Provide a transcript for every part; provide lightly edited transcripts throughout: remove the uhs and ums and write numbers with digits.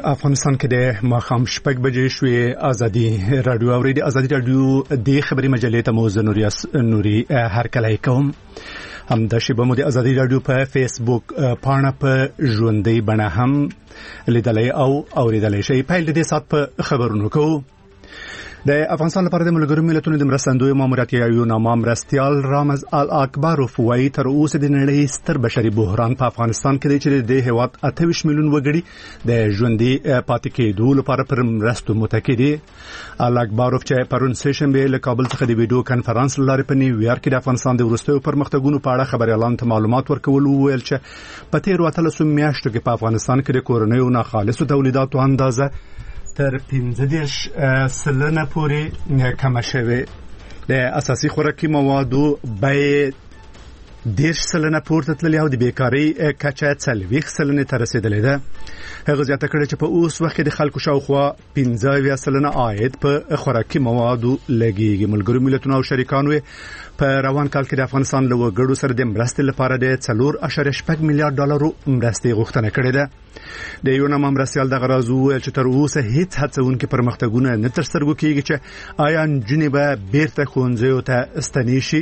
افغانستان کې د ماښام 6 بجې شوې ازادي رادیو اوریدي ازادي رادیو د خبري مجلې ته موزه نوري هرکلی کوم هم د شیبه مو د ازادي رادیو په فیسبوک پاڼه په ژوندۍ بڼه هم لیدلای او اوریدلای شئ. په دې سات په خبرونو کو د افغانستان لپاره د ملګرو ملتونو د مرستندوی ماموریت یو نامه مرستیال رامز الاکبروف وایي تر اوسه د نړۍ ستر بشري بحران په افغانستان کې دی چې د هیواد 28 میلیون وګړي د ژوندۍ پاتې کېدو لپاره پر مرستو متکي دي. الاکبروف چې پرون سهشنبه له کابل څخه د ویډیو کانفرنس لارې په نیویارک کې د افغانستان د وروستیو پرمختګونو په اړه خبري اعلان ته معلومات ورکول وویل چې په تیر 13 میاشتو کې په افغانستان کې د کورنیو ناخالصو تولیداتو اندازه تر 15% پورې کم شوه. د اساسي خوراکي موادو بیه 10% پورته تللی او د بیکاری کچه 40% ته رسیدلې ده. هغه زیاته کړې چې په اوس وخت د خلکو شاوخوا 15% عاید په خوراکي موادو لګیږي. ملګرو ملتونو او شریکانو په روان کال کې د افغانستان له وګړو سره د مرستې لپاره د 4.8 میلیارډ ډالرو مرستې غوښتنه کړې ده. د یو نامه مرستیال دغه راز وویل چې تر اوسه هیڅ هڅونکي پرمختګونه نه تر سترګو کېږي چې آیا نجونې به بیرته ښوونځیو ته ستنې شي.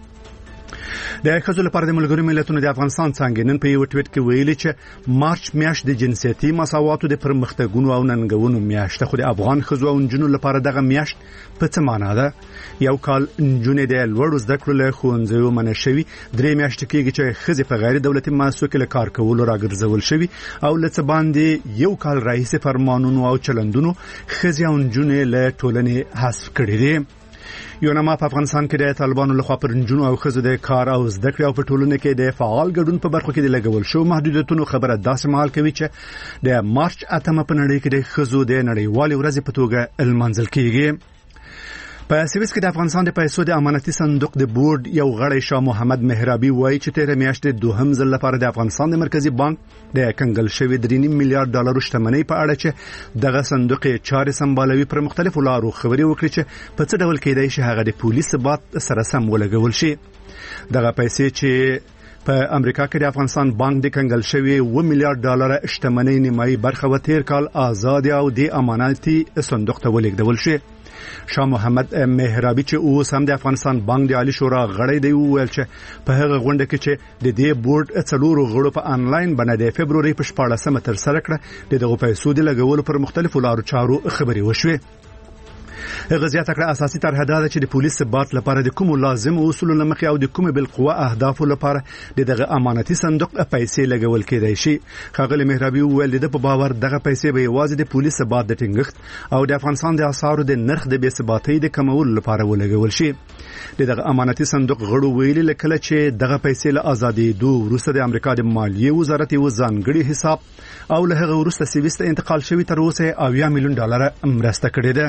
د ښځو لپاره د ملګرو ملتونو د افغانستان څنګه نن په یو ټویټ کې ویلي چې مارچ میاشت د جنسيتي مساواتو د پرمختګونو او ننګونو میاشت خو د افغان ښځو او نجونو لپاره دغه میاشت په څه معنا ده. یو کال نجونې د لوړو زده کړو له ښوونځیو منع شوي، 3 میاشتې کېږي چې ښځې په غیر دولتي مؤسسو کې له کار کولو راګرځول شوي او له څه باندې یو کال راهیسې فرمانونو او چلندونو ښځې او نجونې له ټولنې حذف کړي دي. یو نامه په افغانستان کې د طالبانو لخوا پر نجونو او ښځو د کار او زده کړې او په ټولنه کې د فعال ګډون په برخو کې د لګول شو محدودیتونو خبره داسې مهال کوي چې د مارچ 8 په نړۍ کې د ښځو د نړیوالې ورځې په توګه لمانځل کیږي. په سویس کې د افغانستان د پیسو د امانتي صندوق د بورډ یو غړی شاه محمد مهرابي وایي چې تیر میاشت د دوهم ځل لپاره د افغانستان د مرکزی بانک د کنګل شوی 3 میلیارډ ډالر شتمنۍ په اړه چې دغه صندوق چارې سمبالوي پر مختلفو لارو خبري وکړي چې په څه ډول کېدای شي هغه د پولیس ثبات سره سم ولګول شي. دغه پیسې چې په امریکا کې د افغانستان بانک د کنګل شوی 1 میلیارډ ډالر شتمنۍ نیمایي برخه و تیر کال آزاد او د امانتي صندوق ته ولګول شي. شاه محمد مهرابي چې اوس هم د افغانستان بانک د عالی شورا غړی دی وویل چې په هغه غونډه کې چې د دې بورډ 4 غړو په انلاین باندې د فبروري په 14 تر سره کړه دغه پیسو د لګولو پر مختلفو لارو چارو خبري وشوه. هغه زیاته کړه اساسي طرح ده چې د پولیس ثبات لپاره د کوم لازم اصولو لمخې او د کوم بالقوه اهدافو لپاره دغه امانتي صندوق پیسې لګول کېدای شي. خغل مهرابي وویل د په باور دغه پیسې به یوازې د پولیس ثبات د ټینګښت او د افغانستان د اسعارو د نرخ د بی‌ثباتۍ د کمولو لپاره ولګول شي. دغه امانتي صندوق غړو ویلي لکه چې دغه پیسې له ازادي دوه وروسته د امریکا د مالیې وزارت یو ځانګړي حساب او له هغه وروسته سویس ته انتقال شوی تر اوسه 80 میلیون ډالر مرسته کړې ده.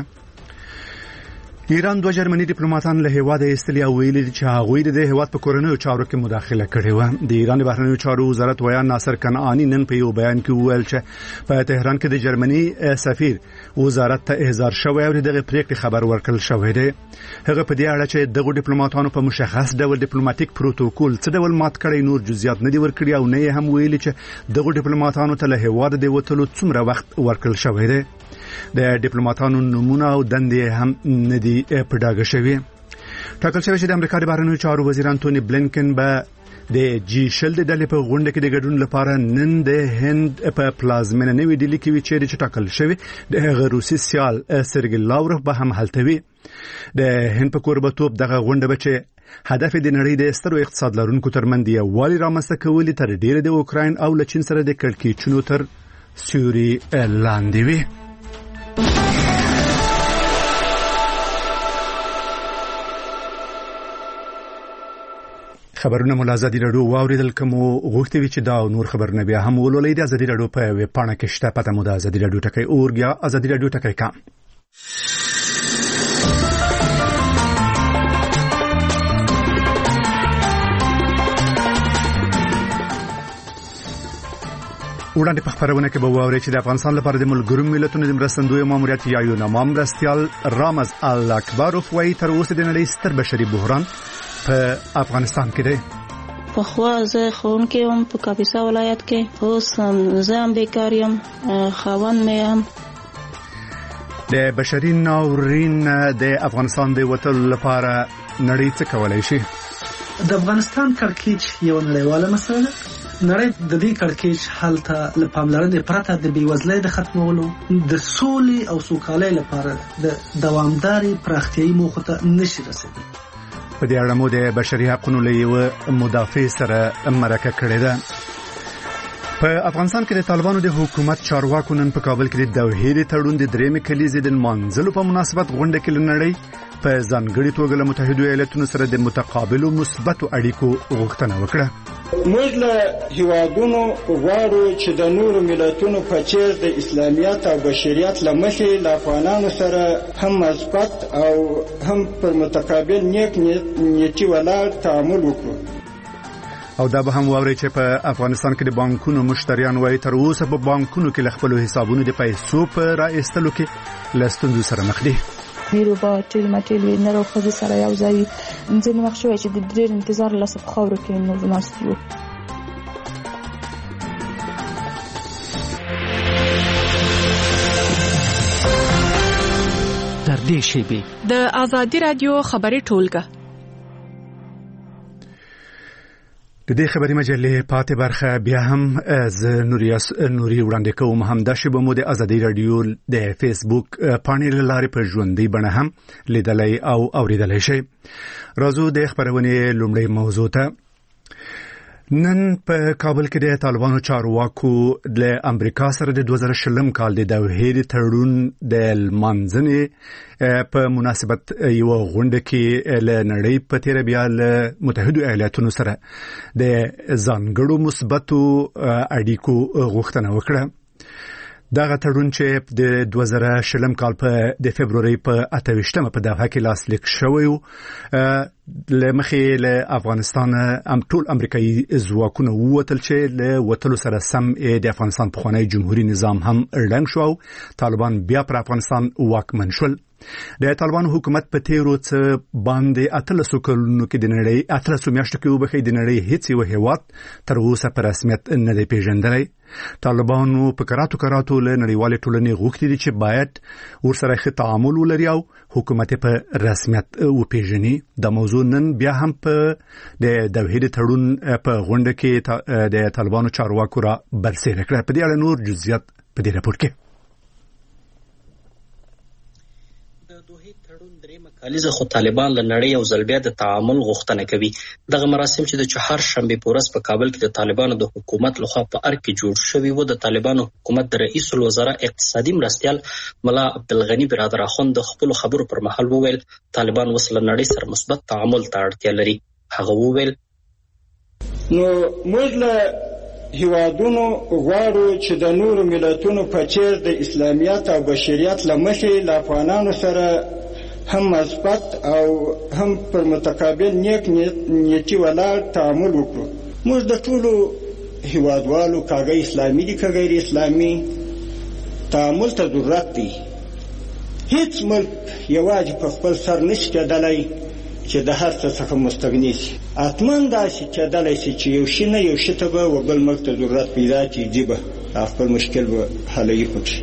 ایران 2 جرمني ډیپلوماټان له هیواده ایستلي او ویلي چې هغوی د هیواد په کورنیو چارو کې مداخله کړې و. د ایران بهرنیو چارو وزارت ویان ناصر کنعانی نن په یو بیان کې وویل چې په تهران کې د جرمني سفیر وزارت ته احضار شوی او دغه پریکړې خبر ورکړل شوی دی. هغه په دې اړه چې دغه ډیپلوماټانو په مشخص ډول ډیپلوماټیک پروتوکول څه ډول مات کړی نور جزئیات نه دی ورکړي او نه هم ویلي چې دغه ډیپلوماټانو ته له هیواده د وټلو څومره وخت ورکړل شوی دی. د ډیپلوماټانو نمونه او دندې هم ندي په ډاګه شوی. ټاکل شوی چې د امریکا د بهرنیو چارو وزیر انټونی بلینکن به د G20 د ډلې په غونډه کې د ګډون لپاره نن د هند په پلازمینه نوې ډیلی کې وچېری چې ټاکل شوی د روسي سیال سرګی لاوروف به هم هلته وي. د هند په کوربتوب دغه غونډه به چې هدف د نړۍ د سترو اقتصاد لرونکو ترمنځ یووالی رامنځته کول تر ډیره د اوکراین او چین سره د کړکېچونو تر سیوري لاندې وي. خبرونه مو ازادي رادیو واوریدل کوم غوښتي وی چې دا نور خبرونه بیا هم ولولئ د ازادي رادیو په ویب پاڼه کې شته پته مو د ازادي رادیو ټکی اورګیا ازادي رادیو ټکی کا. وړاندې په خبرونه کې به واوري چې د افغانستان لپاره د ملګرو ملتونو د مرستندوی ماموریت یو نامه مرستیال رامز الاکبروف وایي تر اوسه د نړۍ ستر بشري بحران په افغانستان کې دی. پخوا زه ښوونکی وم په کاپیسا ولایت کې، اوس زه هم بیکار یم، خاوند مې هم. د بشري ناورین د افغانستان د وتلو لپاره نړۍ څه کولی شي؟ د افغانستان کړکېچ یو نړیواله مسله ده. نړۍ د دې کړکېچ حل ته له پاملرنې پرته د بېوزلۍ د ختمولو، د سولې او سوکالۍ لپاره د دوامدارې پراختیایي موخو ته نشي رسېدلی. په دې اړه مو د بشري حقونو له یوه مدافع سره مرکه کړې ده. په افغانستان کې د طالبانو د حکومت چارواکو نن په کابل کې د دوحې د تړون د درېیمې کلیزې د نمانځلو په مناسبت غونډه کې له نړۍ په ځانګړې توګه له متحدو ایالتونو سره د متقابلو مثبتو اړیکو غوښتنه وکړه. موږ له هیوادونو غواړو چې د نورو ملتونو په څېر د اسلامیت او بشریت له مخې له افغانانو سره هم مثبت او هم پر متقابل نیک نیتي ولاړ تعامل وکړو. او دا به هم واوري چې په افغانستان کې د بانکونو مشتریان وایي تر اوسه په بانکونو کې له خپلو حسابونو د پیسو په را ایستلو کې له ستونزو سره مخ دي. ډیرو به ټیل مټیل نر او ښځې سره یو ځای ځینې وخت شوی چې د ډېر انتظار لاسه په خاورو کې نور ناست یو. تر دې شیبې د آزادي رادیو خبري ټولګه د دې خبري مجلې پاتې برخه بیا هم از نوري وړاندې کوم. همدا شیبه مو د آزادي رادیو د فیسبوک پاڼې له لارې په ژوندۍ بڼه هم لیدلای او اوریدلای شئ. راځو د خبرونې لومړی موضوع ته. نن په کابل کې د طالبانو چارواکو د امریکا سره د 2020 کال د دوحې د تړون د لمانځنې په مناسبت یو غونډه کې له نړۍ په تیر بیا له متحدو ایالاتونو سره د ځانګړو مثبتو اړیکو غوښتنه وکړه. دغه تړون چې د 2020 کال په د فبروري په 28مه په دوحه کې لاسلیک شوی و، لمخې له افغانستان ټول امریکایي ځواکونه ووتل چې له وتلو سره سم د افغانستان پخوانی جمهوریت نظام هم ړنګ شو او طالبان بیا پر افغانستان واکمن شول. د طالبانو حکومت په تیرو څه باندې 13 کلونو کې د نړۍ 13 میاشتو کې وبخې د نړۍ هیڅ یو هیواد تر اوسه په رسمیت نه دی پیژندلی. طالبانو په کراتو له نړیوالې ټولنې غوښتي دي چې باید ورسره ښه تعامل ولري او حکومت په رسمیت وپیژني. د موضوع نن بیا هم په د دوحې تړون په غونډه کې د طالبانو چارواکو را برسېره کړه. په دې اړه نور جزئیات په دې راپور کې. کالیزه خو طالبان له نړۍ او ځلبیا د تعامل غوښتنه کوي. دغه مراسم چې د چهارشنبه په ورځ په کابل کې د طالبانو د حکومت لخوا په ارګ کې جوړ شوی و، د طالبانو حکومت د رئیس الوزرا اقتصادي مرستیال ملا عبدالغنی برادر اخوند د خپل خبرو پر مهال وویل طالبان وسله نړۍ سره مثبت تعامل ته اړتیا لري. هغه وویل نو موږ له هیوادونو غواړو چې د نورو ملتونو په څېر د اسلامیت او بشریت له مخې له افغانانو سره هم مثبت او هم پر متقابل نیک نیتي ولاړ تعامل وکړو. موږ د ټولو هیوادوالو کاغه اسلامي دي که غیر اسلامي تعامل ته ضرورت دی. هیڅ ملک یوازې په خپل سر نشي کېدلی چې د هر څه څخه مستغني شي. حتما داسې کېدلی شي چې یو شي نه یو شي ته به و بل ملک ته ضرورت پیدا کړي، ځي به خپل مشکل به حلوي پکې.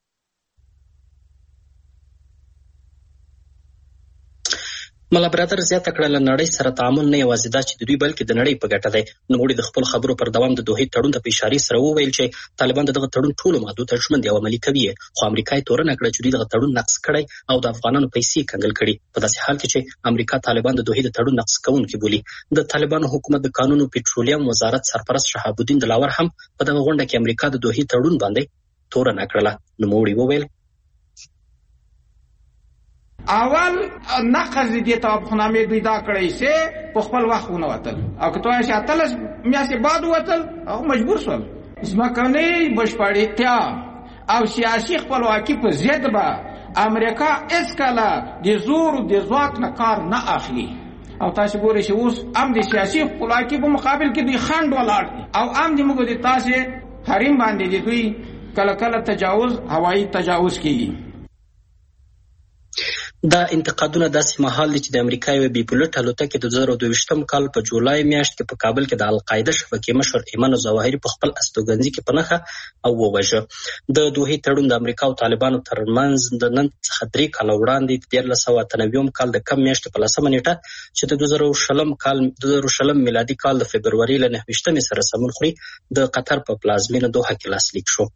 ملا برادر زیاته کړه له نړۍ سره تعامل نه یوازې دا چې د دوی بلکې د نړۍ په ګټه دی. نوموړي د خپل خبرو پر دوام د دوحې تړون ته په اشارې سره وویل چې طالبان دغه تړون ټولو مادو ته ژمن دي او عملي کوي، خو امریکا یې تورنه کړه چې دوی دغه تړون نقض کړی او د افغانانو پیسې کنګل کړي. په داسې حال کې چې امریکا طالبان د دوحې د تړون نقض کوونکي بولي. د طالبانو حکومت د قانون او پټرولیم وزارت سرپرست شهاب الدین دلاور هم په دغه غونډه کې امریکا د دوحې تړون باندې تورنه کړله. نوموړي وویل اول نقض دي توافقنامې دوی دا کړی سي په خپل وخت ونوتل او که توای چې اتلس میاشتې بعد وتل او مجبور شول. ځمکنۍ بشپړتیا او سیاسي خپلواکي په ضد به امریکا هېڅکله د زور د ځواک نه کار نه اخلي. او تاسو ګورئ چې اوس هم د سیاسي خپلواکي په مقابل کې دوی خنډ ولاړ دي او هم د موږ د تاسې حریم باندې د دوی کله کله تجاوز هوایي تجاوز کیږي. دا انتقادونه داسې مهال دي چې د امریکا یوه بې پولټ الوتکې د 2022 کال په جولای میاشت کې په کابل کې د القاعده شبکې مشر ایمن الظواهري په خپل استوګنځي کې په نښه او ووژه. د دوحې تړون د امریکا او طالبانو ترمنځ د نن څخه 3 کاله وړاندې د 1998 کال د کم میاشتې په 10مه نیټه چې د 2020 میلادي کال د فبروري له 29 سره سمون خوري د قطر په پلازمینه دوحه کې لاسلیک شو.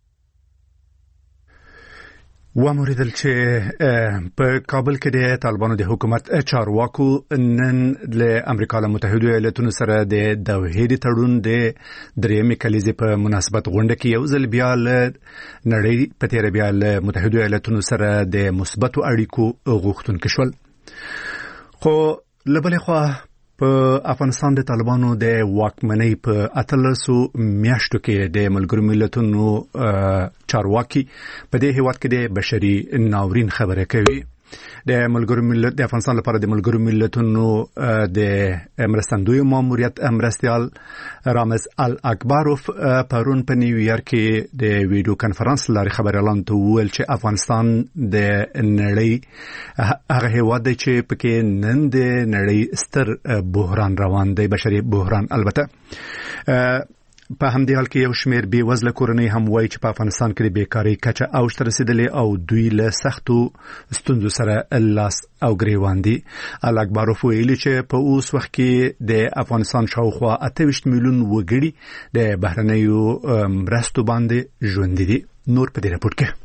وموریدل چې په کابل کې د طالبانو د حکومت چارواکو نن له امریکا له متحده ایالاتونو سره د دوحې د تړون د 3مې کلیزې په مناسبت غونډه کې یو ځل بیا له نړۍ په تیر بیا له متحده ایالاتونو سره د مثبتو اړیکو غوښتونکي شول. خو لبلې خوا په افغانستان د طالبانو د واکمنۍ په 18 میاشتو کې د ملګرو ملتونو چارواکي په دې هیواد کې د بشري ناورین خبره کوي. د افغانستان لپاره د ملګرو ملتونو د مرستندوی ماموریت مرستیال رامز الاکبروف پرون په نیویارک کې د ویډیو کانفرنس لارې خبر اعلان وکړ چې افغانستان د نړۍ هغه هیواد دی چې پکې نن د نړۍ ستر بحران روان دی، بشري بحران. البته په همدې حال کې یو شمېر بې وزله کورنۍ هم وایي چې په افغانستان کې د بیکارۍ کچه اوج ته رسېدلې او دوی له سختو ستونزو سره لاس او ګریوان دي. الاکبروف ویلي چې په اوس وخت کې د افغانستان شاوخوا 28 میلیون وګړي د بهرنیو مرستو باندې ژوند دي. نور په دې راپور کې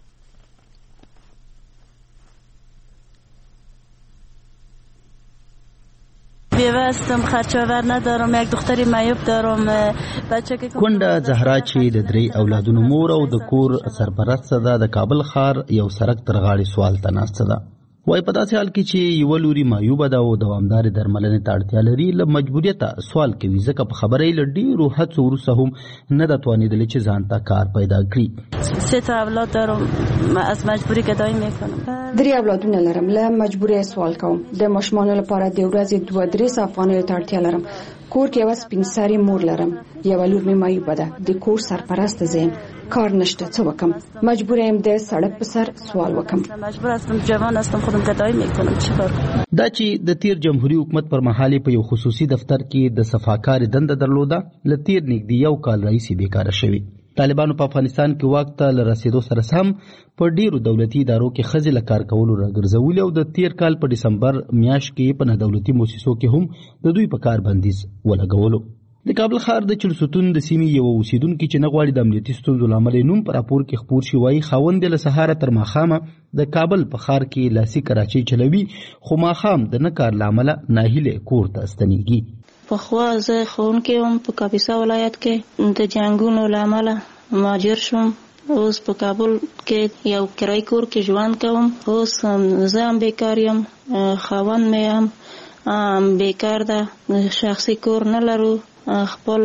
بیوستم، خرچاور ندارم، یک دختری معیوب دارم، بچه که کونډه زهرا چې د 3 اولادونو مور او د کور سرپرست ده د کابل ښار یو سړک تر غاړې سوال ته ناسته ده. وای په داسې حال کې چې یو لوري معیوبه ده او دوامدار درملنې ته اړتیا لري، له مجبوریته سوال کوي ځکه په خبرې له ډېرو هڅو وروسته هم نه ده توانېدلې چې ځان ته کار پیدا کړي. 3 اولاد دارم، از مجبوری گدایی میکنم. 3 اولادونه لرم، له مجبوری سوال کوم. د ماشومانو لپاره د ورځې 2-3 افغانۍ ته اړتیا لرم. کور کې یو سپین سري مور لرم، یو لور مې معیوبه ده، د کور سرپرست زم، کار نشته، څه وکم؟ مجبور یم د سړک په سر سوال وکم. مجبور هستم، جوان هستم، خودم گدایی میکنم، چیکار؟ دا چې د تیر جمهوریت حکومت پر مهال په یو خصوصي دفتر کې د صفاکار دنده درلوده، لتیر نږدې 1 کال راځي بیکاره شوی. طالبانو په افغانستان کې واک ته لرسېدو سره سم په ډیرو دولتي ادارو کې ښځې له کار کولو راګرځولې او د تیر کال په ډسمبر میاشت کې په نه دولتي مؤسسو کې هم د دوی په کار بندیز ولګولو. د کابل ښار د چلستون د سیمې یو اوسیدونکي چې نه غواړي د امنیتي ستونزو له امله نوم په راپور کې خپور شي وایي خاوند له سهاره تر ماښامه د کابل په ښار کې لاسي کراچۍ چلوي، خو ماښام د نه کار له امله ناهیلې کور ته ستنېږي. پخوا زه ښوونکی وم په کاپیسا ولایت کې، د جنګونو له امله مهاجر شوم. اوس په کابل کې یو کرایي کور کې ژوند کوم. اوس زه هم بیکار یم، خاوند مې هم بیکار ده، شخصي کور نه لرو، خپل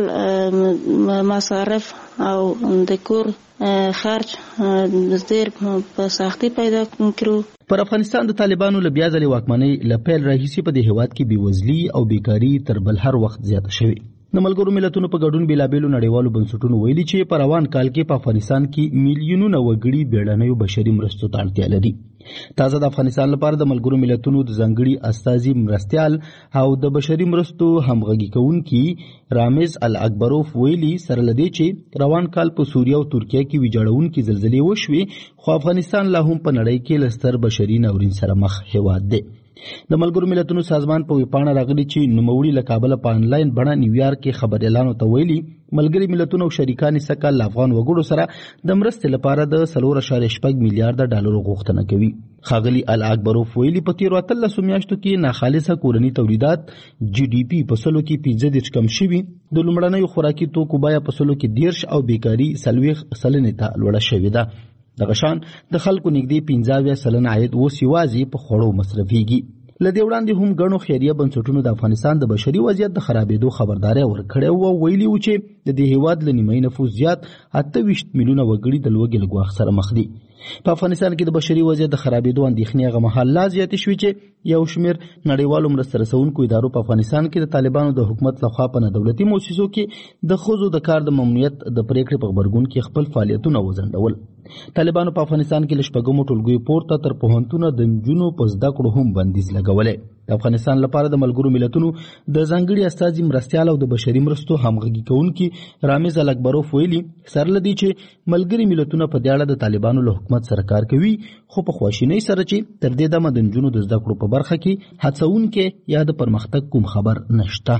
مصارف او د کور خرج ډېر په سختي پیدا کړو. پر افغانستان د طالبانو له بیا ځلې واکمنۍ له پیل راهیسې په دې هیواد کې بېوزلي او بیکاري تر بل هر وخت زیاته شوې. د ملګرو ملتونو په ګډون بېلابېلو نړیوالو بنسټونو ویلي چې په روان کال کې په افغانستان کې میلیونونه وګړي بیړنیو بشري مرستو ته اړتیا لري. تازه د افغانستان لپاره د ملګرو ملتونو د ځانګړي استازي مرستیال او د بشري مرستو همغږي کوونکي رامز الاکبروف ویلي سره لدی چې روان کال په سوریه او ترکیه کې ویجاړونکي زلزلې وشوې، خو افغانستان لا هم په نړۍ کې له ستر بشري ناورین سره مخ هیواد دی. د ملګرو ملتونو سازمان په ویپاڼه راغلي چې نوموړي له کابل په انلاین بڼه نیویارک کې خبر اعلان ته ویلي ملګري ملتونو او شریکان یې سکه له افغان وګړو سره د مرستې لپاره د 4.6 میلیارډ ډالرو غوښتنه کوي. ښاغلي الاکبروف ویلي په تیرو 13 میاشتو کې ناخالصه کورني تولیدات GDP په سلو کې 15 کم شوي، د لومړنیو خوراکي توکو بیه په سلو کې 10 او بیکاري 40% ته لوړه شوې ده. دغه شان د خلکو نږدې 15% عاید اوس یوازې په خوړو مصرفېږي. له دې وړاندې هم ګڼو خیریه بنسټونو د افغانستان د بشري وضعیت د خرابېدو خبرداری ورکړې او ویلي و چې د دې هیواد له نیمایي نفوس زیات 28 میلیونه وګړي د لوږې له ګواښ سره مخ دي. په افغانستان کې د بشري وضعیت د خرابېدو اندېښنې هغه مهال لا زیاتې شوې چې یو شمېر نړیوالو مرسته رسونکو ادارو په افغانستان کې د طالبانو د حکومت لخوا په نه دولتي مؤسسو کې د ښځو د کار د ممنوعیت د پریکړې په غبرګون کې خپل فعالیتونه وځنډول. طالبانو په افغانستان کې لشپګمو ټولګي پورته تر پوهنتونه د نجونو په زده کړو هم بندیز لګولې. د افغانستان لپاره د ملګرو ملتونو د ځانګړي استازي مرستیال او د بشري مرستو همغږي کوونکي رامز الکبروف ویلي سره لدی چې ملګري ملتونه په دې اړه د طالبانو له حکومت سره کار کوي، خو په خواشینۍ سره چې تر دې دمه د نجونو د زده کړو په برخه کې هڅونکې یا د پرمختګ کوم خبر نشته.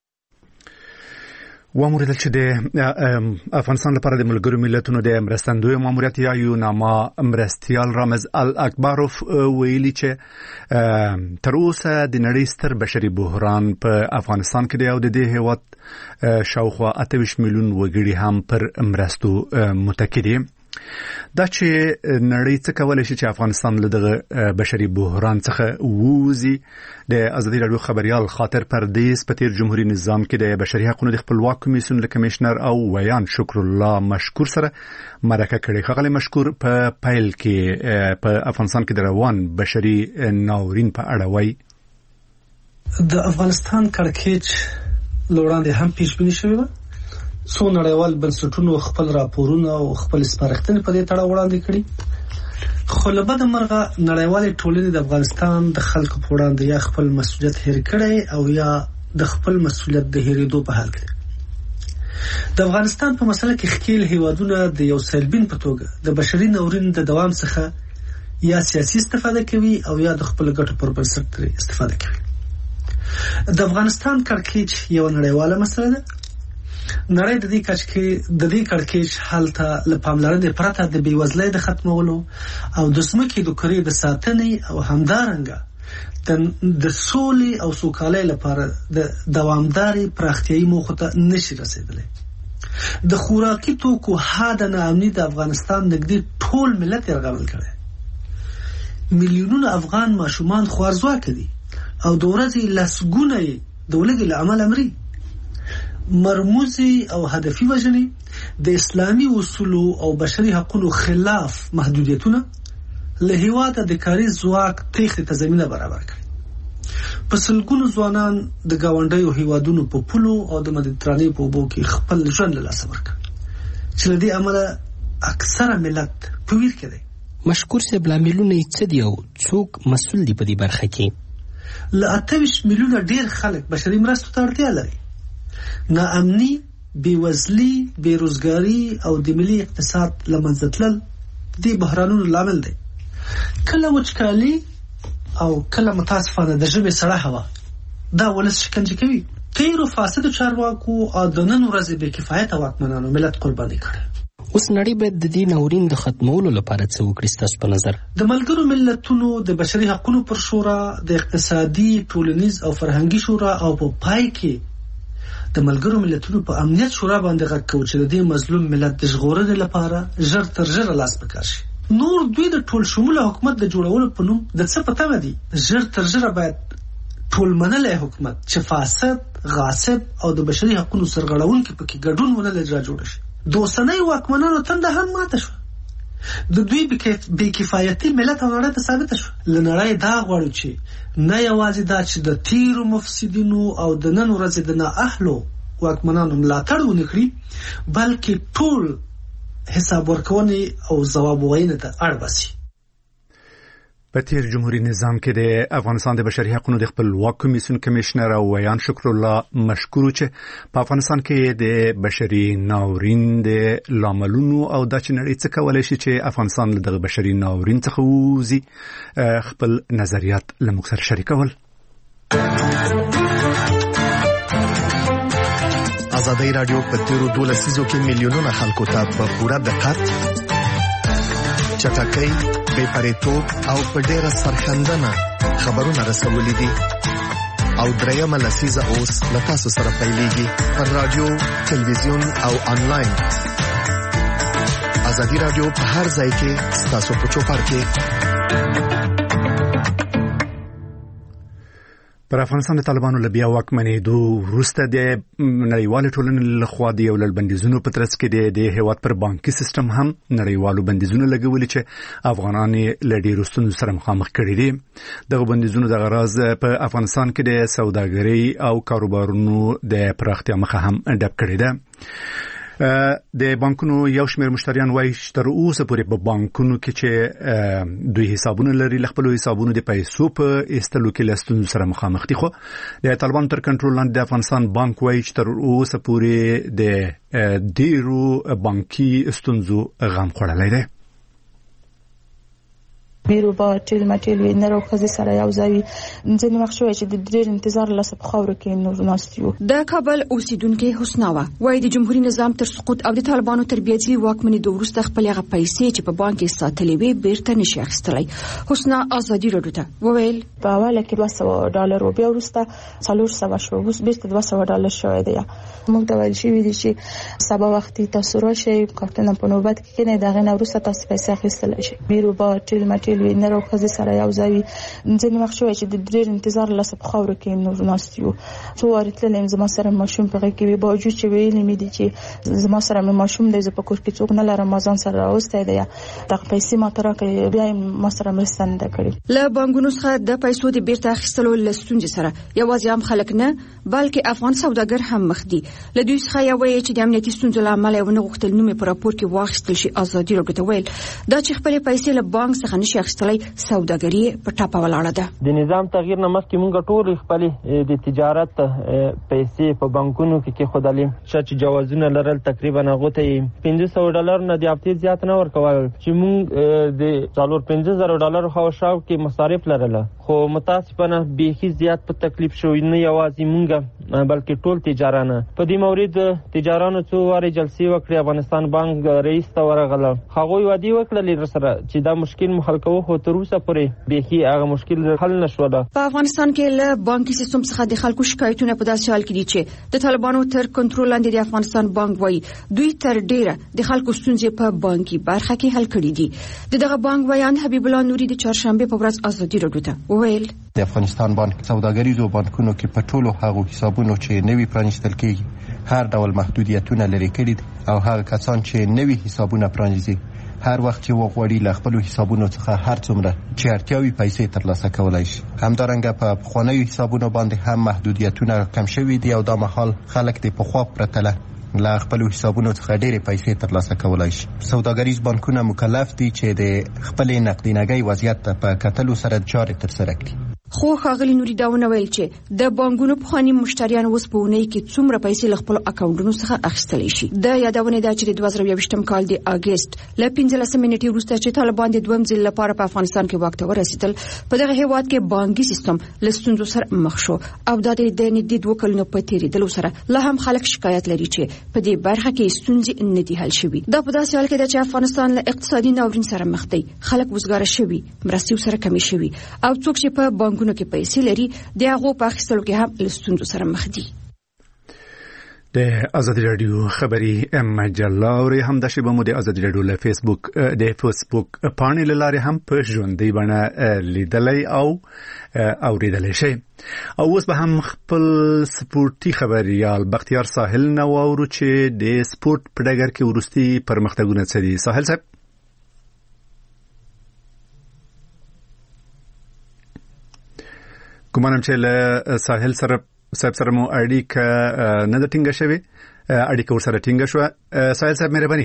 واموریدل چې د افغانستان لپاره د ملګرو ملتونو د مرستندوی ماموریت یا یوناما مرستیال رامز الکبروف ویلي چې تر اوسه د نړۍ ستر بشري بحران په افغانستان کې دی او د دې هیواد شاوخوا 28 میلیون وګړي هم پر مرستو متکی دي. دا چې نړۍ څه کولای شي چې افغانستان له دغه بشري بحران څخه ووځي. د ازادي راډیو خبريال خاطر پردیس په تیر جمهوریت نظام کې د بشري حقوقو د خپلواک کمیسیون له کمشنر او ویان شکر الله مشکور سره مرکه کړې. خغلی مشکور په پیل کې په افغانستان کې د روان بشري ناورین په اړه وایي د افغانستان کړکېچ لوړاندې هم پیشبیني شوی و. څو نړیوال بنسټونو خپل راپورونه او خپل سپارښتنې په دې تړاو وړاندې کړي، خو له بده مرغه نړیوالې ټولنې د افغانستان د خلکو په وړاندې یا خپل مسؤلیت هېر کړی او یا د خپل مسؤلیت د هېرېدو په حال کې. د افغانستان په مسله کې ښکېل هیوادونه د یو سلبین په توګه د بشري ناورین د دوام څخه یا سیاسي استفاده کوي او یا د خپل ګټو پر بنسټ ترې استفاده کوي. د افغانستان کړکېچ یو نړیواله مسله ده. نړۍ د دې کړکېچ حل ته له پاملرنې پرته د بېوزلۍ د ختمولو او د ځمکې د کرې د ساتنې او همدارنګه د سولې او سوکالۍ لپاره د دوامداري پراختیايي موخو ته نشي رسیدلی. د خوراکي توکو حاد ناامني د افغانستان نږدې ټول ملت یرغمل کړی. میلیونونه افغان ماشومان خوارځواکه دي او د ورځې لسګونه د ولږې له امله مري. مرموزي او هدفي وژنې د اسلامي اصولو او بشري حقوقو خلاف محدودیتونه له هیواده د کاري ځواک تېښتې ته زمینه برابر کړي. په سلګونو ځوانان د ګاونډیو هیوادونو په پولو او د مدیترانې په اوبو کې خپل ژوند له لاسه ورکړ چې له دې امله اکثره ملت په ویر کې دی. مشکور صاحب، لاملونه یې څه دي او څوک مسؤل دي په دې برخه کې؟ له 28 میلیونه ډېر خلک بشري مرستو ته اړتیا لري. ناامني، بېوزلي، بېروزګاري او د ملي اقتصاد له منځه تلل دې بحرانونو لامل دی. کله وچکالي او کله متاسفانه د ژمي سړه هوا دا ولس شکنجه کوي. تیرو فاسدو چارواکو او د نن ورځې بې کفایته واکمنانو ملت قرباني کړی. اوس نړۍ باید د دې ناورین د ختمولو لپاره څه وکړي ستاسو په نظر؟ د ملګرو ملتونو د بشري حقوقو پر شورا، د اقتصادي، ټولنیز او فرهنګي شورا او په پای کې د ملګرو ملتونو په امنیت شورا باندې غږ کوي چې د دې مظلوم ملت د ژغورنې لپاره ژر تر ژره لاس پکار شي. نور دوی د ټول شموله حکومت د جوړولو په نوم د څه په تمه دي. ژر تر ژره باید ټول منلی حکومت چې فاسد، غاصب او د بشري حقوقو سرغړونکي پکې ګډون ونه لري را جوړ شي. د اوسنۍ واکمنانو تنده هم ماته شوه. د دوی بې کفایتي ملت او نړۍ ته ثابته شوه. له نړۍ دا غواړو چې نه یوازې دا چې د تیرو مفسدینو او د نن ورځې د نااهلو واکمنانو ملاتړ ونه کړي، بلکې ټول حساب ورکونې او ځواب ویونې ته اړ باسي. په تیر جمهوریت نظام کې د افغانستان د بشري حقوقو د خپلواک کمیسیون کمشنر او ویان شکر الله مشکور چې په افغانستان کې د بشري ناورین د لاملونو او د چنړې څخه کولای شي چې افغانستان له دغه بشري ناورین څخه ووځي خپل نظریات له موږ سره شریکول. ازادي رادیو په تیرو 12 لسیزو کې میلیونونه خلکو ته په پوره دقت، چټکۍ، بې پرېتوب او په ډېره سرښندنه خبرونه رسولي دي او درېیمه لسیزه اوس له تاسو سره پیلېږي پر رادیو، تلویزیون او آنلاین. ازادي رادیو په هر ځای کې ستاسو په چوپړ کې. پر افغانستان د طالبانو له بیا واکمنېدو وروسته د نړیوالې ټولنې لخوا د یو لړ بندیزونو په ترڅ کې د هیواد پر بانکي سیستم هم نړیوالو بندیزونو لګولي چې افغانان له ډېرو ستونزو سره مخامخ کړي دي. دغه بندیزونو د غرض په افغانستان کې د سوداګرۍ او کاروبارونو د پراختیا مخه هم ډب کړې ده. د بانکونو یو شمېر مشتریان وایي چې تر اوسه پورې په بانکونو کې چې دوی حسابونه لري له خپلو حسابونو د پیسو په ایستلو کې له ستونزو سره مخامخ دي. خو د طالبانو تر کنټرول لاندې د افغانستان بانک وایي چې تر اوسه پورې د ډېرو بانکي ستونزو غم خوړلی دی. بیرو با ټیل مټیل وی نرو خزي سره یو ځای ځنې وخت شوی چې د ډېر انتظار لاسه په خاورو کې نور ناستیو. د کابل اوسیدونکو حسناوه وایي د جمهوریت نظام تر سقوط او د طالبانو تربیتي واکمنۍ د وروسته خپل هغه پیسې چې په بانک کې ساتلې وي بیرته نشي اخیستلی. حسنا ازادي راډیو ته وویل په اوله کې $200 بیا وروسته $400 شو، اوس بیرته $200 شوی دی. موږ ته ویل شوي دي چې سبا وختي تاسو راشئ کارتونه په نوبت کې کېنئ، د هغې نه وروسته تاسو پیسې اخیستلی شئ. بیرو با ټیل مټیل وی نرو خزي سره یو ځای ځنې وخت شوی چې د ډېر انتظار لاسه په خاورو کې نور ناستیو. څو وارې تللی یم زما سره ماشوم په غېږ کې وي، باوجود چې ویلي مې دي چې زما سره مې ماشوم دی، زه په کور کې څوک نه لرم، ما ځان سره راوستی دی، دغه پیسې ماته راکړئ، بیا یې ما سره مرسته نه ده کړې. له بانکونو څخه د پیسو د بیرته اخیستلو له ستونزې سره یوازې عام خلک نه بلکې افغان سوداګر هم مخ دي. له دوی څخه یو وایي چې د امنیتي ستونزو له امله یې ونه غوښتل نوم یې په راپور کې واخیستل شي. ازادي راډیو ته ویل دا چې خپلې پیسې له بانک څخه نشي اخیستلی سوداګري په ټاپه ولاړه ده. د نظام تغییر نه مخکې موږ ټول خپلې د تجارت پیسې په بانکونو کې کېښودلې، چې جوازونه لرل تقریبا هغو ته یې $500 نه د هفتې زیات نه ورکول، چې موږ د $4,500 خواوشاو کې مصارف لرله. خو متاسفانه بیخي زیات په تکلیف شوي، نه یوازې موږ بلکې ټول تجارانه. په دې مورد تجارانو څو وارې جلسې وکړې، افغانستان بانک رئیس ته ورغله، هغوی وعدې وکړلې راسره چې دا مشکل مو حل کوو، خو تر اوسه پورې بیخي هغه مشکل حل نشوله. په افغانستان کې له بانکي سیستم څخه د خلکو شکایتونه په داسې حال کې دي چې د طالبانو تر کنټرول لاندې د افغانستان بانک وایي دوی تر ډیره د خلکو ستونزې په بانکي برخه کې حل کړي دي. دغه بانک ویان حبیب الله نوري د چهارشنبه په ورځ ازادي راډیو ته وویل د افغانستان بانک سوداګریزو بانکونو کې په ټولو هغو حسابونو چې نوي پرانیستل کېږي هر ډول محدودیتونه لرې کړي دي، او هغه کسان چې نوي حسابونه پرانیزي هر وخت چې وغواړي له خپلو حسابونو څخه هر څومره چې اړتیاوي پیسې ترلاسه کولی شي. همدارنګه په پخوانیو حسابونو باندې هم محدودیتونه کم شوي دي، او دا مهال خلک د پخوا پرتله له خپلو حسابونو څخه ډېرې پیسې ترلاسه کولی شي. سوداګریز بانکونه مکلف دي چې د خپلې نقدینګۍ وضعیت ته په کتلو سره چارې ترسره کړي. خو ښاغلي نوري دا ونه ویل چې د بانکونو پخواني مشتریان اوس په اونۍ کې څومره پیسې له خپلو اکاونټونو څخه اخیستلی شي. د یادونه ده چې د 2021 کال د اګست له 15 نیټې وروسته چې طالبان د دویم ځل لپاره په افغانستان کې واک ته ورسېدل، په دغه هېواد کې بانکي سیستم له ستونزو سره مخ شو، او دا د نږدې 2 کلونو په تېرېدلو سره لا هم خلک شکایت لري چې په دې برخه کې ستونزې نه دي حل شوي. دا په داسې حال کې ده چې افغانستان له اقتصادي ناورین سره مخ دی، خلک وزګاره شوي، مرستې ورسره کمې شوي، او څوک چې په بانکونو کې پیسې لري د هغو په اخیستلو کې هم له ستونزو سره مخ دي. د ازادي راډیو خبري مجله اوري هم د شبمو د ازادي راډیو له فیسبوک پاڼې له لارې هم په ژوندۍ بڼه لیدلای او اوریدلای شي. او اوس به هم خپل سپورتي خبريال بختیار ساحل نو اورو چې د سپورت په ډګر کې ورستي پرمختګونه څه دي. ساحل صاحب کومانم چې له ساحل سره مو اړیکه نه د ټینګه شوی، اړیکه ورسره ټینګه شو. ساحل صاحب مهرباني.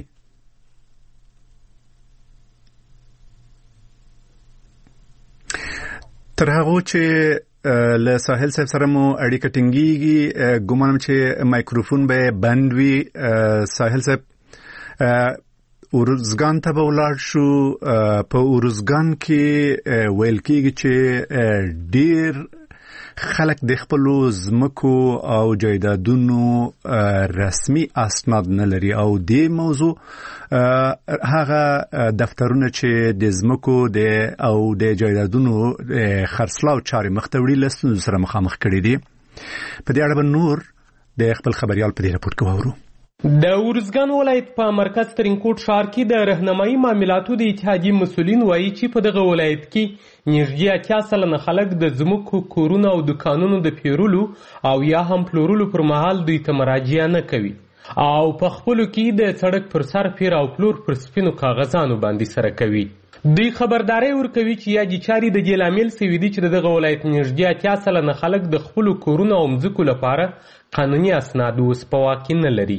تر هغه چې له ساحل صاحب سره مو اړیکه ټینګیږي، ګومانم چې مایکروفون به بند وي. ساحل صاحب اورزګان ته به ولاړ شو. په اورزګان کې ویل کېږي چې ډېر خلک د خپلو ځمکو او جایدادونو رسمي اسناد نه لري، او دې موضوع هغه دفترونه چې د ځمکو او د جایدادونو خرڅلاو چارې مخ ته وړي له ستونزو سره مخامخ کړي دي. په دې اړه به نور د خپل خبريال په دې راپور کې واورو. د ورزګان ولایت په مرکز ترینکوټ ښار کې د راهنمایي معاملاتو د اتحادیې مسؤلین وایي چې په دغه ولایت کې نږدې 80% خلک د ځمکو، کورونو او دکانونو د پیرولو او یا هم پلورلو پر مهال دوی ته مراجعه نه کوي، او په خپلو کې د سړک پر سر پیر او پلور پر سپینو کاغذانو باندې سره کوي. دوی خبرداري ورکوي چې یا د چاري د دې لامل سوي دي چې دغه ولایت نږدې 80% خلک د خپلو کورونو او مځکو لپاره قانوني اسناد اوس په واک کې نه لري.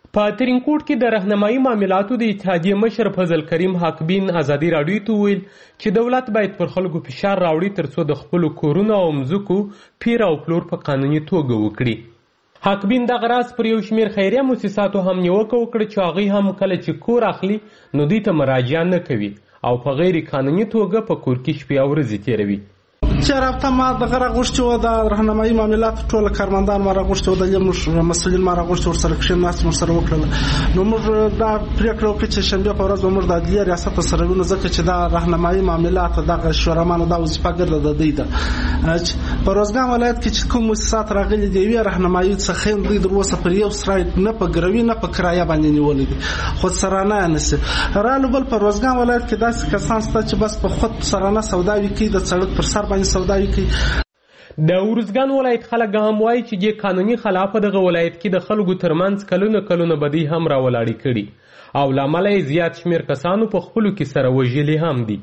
په ترینکوټ کې د رهنمایي معاملاتو د اتحادیې مشر فضل کریم حاکبین ازادي راډیو ته وویل چې دولت باید پر خلکو فشار راوړي ترڅو د خپلو کورونو او مځکو پیر او پلور په قانوني توګه وکړي. حاکبین دغه راز پر یو شمېر خیریه مؤسساتو هم نیوکه وکړه چې هغوی هم کله چې کور اخلي نو دوی ته مراجعه نه کوي او په غیر قانوني توګه په کور کې شپې او ورځې تېروي. چې رابطه ما دغه راغوښتې وه د رهنمایي معاملاتو ټوله کارمندان ما راغوښتې وه د موږ مسؤلین ما راغوښتې ورسره کښېناست موږ سره وکړله. نو موږ دا پرېکړه وکړه چې شنبې په ورځ به موږ د عدلیې ریاست سره وینو ځکه چې دا رهنمایي معاملات دغه شورامانو دا وظیفه ګرده د دوی ده. په روزګان ولایت کې چې کوم مؤسسات راغلي د یوې رهنمایي څخه دوی تر اوسه پر یو سرایټ نه په ګروي نه په کرایه باندې نیولي دي خود سرانه نشي رالو. بل په روزګان ولایت کې داسې کسان شته چې بس په خود سرانه سوداوي کوي د سړک پر سر باندې سوداوي کوي. د ورزګان ولایت خلک هم وایي چې د قانوني خلاف دغه ولایت کې د خلکو ترمنځ کلونه بدی هم راولاړې کړي او لامل یې زیات شمیر کسانو په خپلو کې سره وژلي هم دي.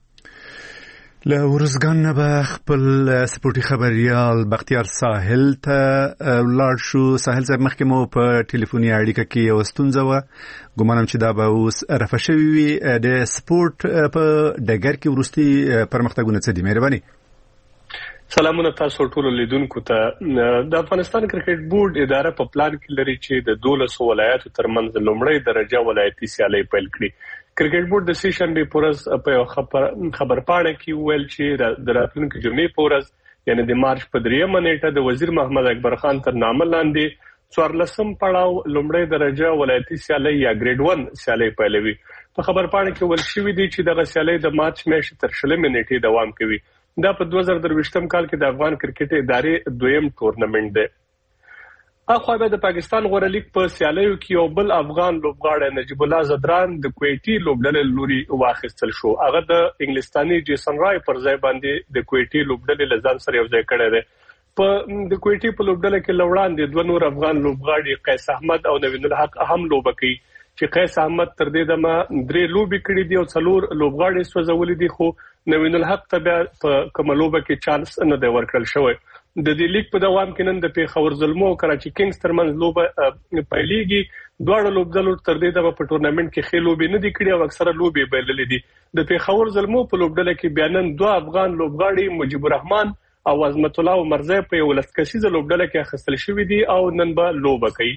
له ورزګان نه به خپل سپورټي خبريال بختیار ساحل ته ولاړ شو. ساحل صاحب مخکې مو په ټلیفوني اړیکه کې یو ستونزه وه ګمانم چې دا به اوس رفع شوي وي. د سپورټ په ډګر کې وروستي پرمختګونه څه دي؟ مهرباني. سلامونه تاسو ټولو لیدونکو ته. د افغانستان کرکټ بورډ اداره په پلان کې لري چې د 12 ولایتو ترمنځ لومړی درجه ولایتي سیالۍ پیل کړي. کرکټ بورډ د سې شنبې په ورځ په یو خبرپاڼه کې ویل چې د راتلونکي جمعې په ورځ یعنی د مارچ په 3مه نیټه د وزیر محمد اکبر خان تر نامه لاندې 14 پړاو لومړی درجه ولایتي سیالۍ یا ګریډ 1 سیالۍ پیلوي. په خبرپاڼه کې ویل شوی دی چې دغه سیالۍ د مارچ میاشتې تر 20 نیټې دوام کوي. دا په 2023 کال کې د افغان کرکټ ادارې دویم ټورنمنت دی. اخوا به د پاکستان غوره لیګ په سیالیو کې یو بل افغان لوبغاړی نجیب الله زدران د کویټي لوبډلې لوري واخیستل شو. هغه د انګلستاني جیسن رای پر ځای باندې د کویټي لوبډلې له ځان سره یو ځای کړی دی. په د کویټي په لوبډله کې لوړاندې دوه نور افغان لوبغاړي قیس احمد او نوین الحق هم لوبه کوي چې قیس احمد تر دې دمه 3 لوبې کړې دي او 4 لوبغاړي سوځولي دي خو نوین الحق ته بیا په کومه لوبه کې چانس نه دی ورکړل شوی. د دې لیګ په دوام کې نن د پیښور زلمو او کراچي کینګز ترمنځ لوبه پیلېږي. دواړه لوبډلو تر دې دمه په ټورنمنت کې ښې لوبې نه دي کړې او اکثره لوبې بایللې دي. د پیښور زلمو په لوبډله کې بیا نن 2 افغان لوبغاړي مجيب الرحمن او عظمت الله مرزي په یو لسکسیزه لوبډله کې اخیستل شوي دي او نن به لوبه کوي.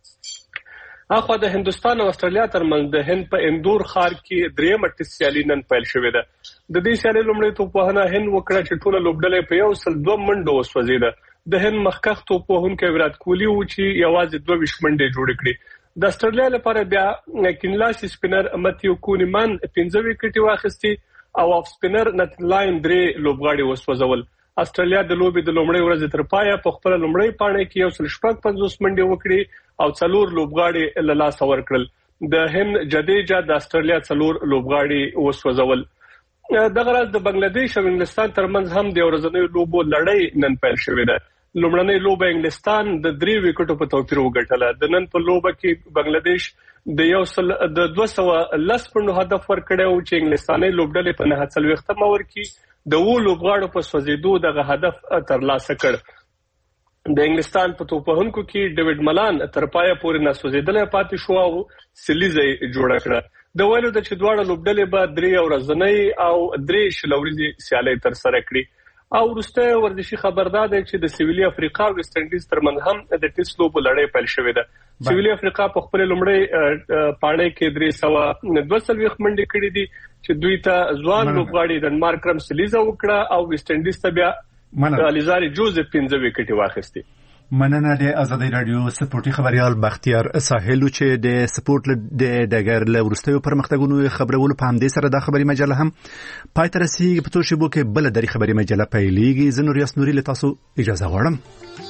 اخوا د هندستان او استرالیا ترمنځ د هند په اندور ښار کې درېمه ټیسټ سیالي نن پیل شوې ده. د دې سیالۍ لومړی توپوهنه هند وکړه چې ټوله لوبډلې په 102 منډو وسوځېده. د هند مخکښ توپوهونکی ویرات کوهلي و چې یوازې 22 منډې جوړې کړې. د استرالیا لپاره بیا کینلاسي سپینر متیو کونیمان 15 وکټې واخیستې او اف سپینر نتن لاین 3 لوبغاړي وسوځول. استرالیا د لوبې د لومړۍ ورځې تر پایه په خپل لومړۍ پاڼه کې 150 منډې وکړې او 4 لوبغاړي له لاسه ورکړل. د هند جدیجا د استرالیا 4 لوبغاړي وسوځول. دغه راز د بنگلاديش او انګلستان ترمنځ هم د ورځنیو لوبو لړۍ نن پیل شوې ده. لومړنۍ لوبه انګلستان د 3 وکټو په توپیر وګټله. د نن په لوبه کې بنگلاديش د 210 پړنو هدف ورکړی او چې انګلستاني لوبډلې په 49 ورکړي د و لوبغاړو په سوځېدو دغه هدف ترلاسه کړ. د انګلستان په توپوهونکو کې ډیوډ ملان تر پایه پورې ناسوځېدلی پاتې شو او سلیزه جوړه کړه. د ویلو د چې دواړه لوبډلې به 3 ورځنۍ او 3 شلوريزې سیالۍ ترسره کړي. او وروسته ورزشي خبردار دی چې د سویلي افریقا او ویسټ انډیز ترمنځ هم د ټیسټ لوبو لړۍ پیل شوې ده. سویلي افریقا په خپل لومړی پاڼه کې 322 منډې کړې دي چې دوی ته ځوان لوبغاړي ډنمارک کرم سلیزه وکړه او ویسټ انډیز ته بیا الیزاري جوزف 15 وکټې واخیستې. مننه د ازادي رادیو سپورټي خبريال بختیار ساحل چې د سپورټ د ډګر له وروستیو پرمختګونو خبرولو په همدې سره د خبري مجله هم پای ته رسیږي. په تو شیبو کې بل دري خبري مجله پیلېږي. زه نور یاس نوري له تاسو اجازه غواړم.